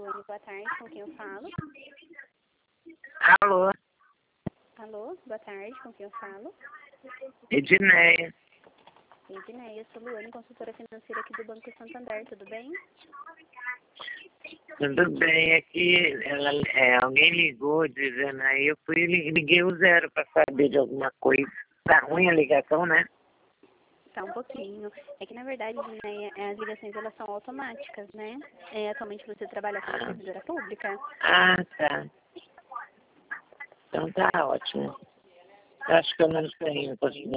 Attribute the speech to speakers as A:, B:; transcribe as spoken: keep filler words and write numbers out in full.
A: Luane, boa tarde, com quem eu falo?
B: Alô,
A: Alô, boa tarde, com quem eu falo?
B: Edneia.
A: Edneia, eu sou Luane, consultora financeira aqui do Banco Santander, tudo bem?
B: Tudo bem, aqui ela, é, alguém ligou dizendo aí, eu fui e liguei o zero para saber de alguma coisa. Tá ruim a ligação, né?
A: Tá um pouquinho. É que, na verdade, Edneia, as ligações elas são automáticas, né? É, atualmente você trabalha como
B: Ah,
A: servidora pública?
B: ah, tá. Então tá ótimo. Eu acho que eu não tenho,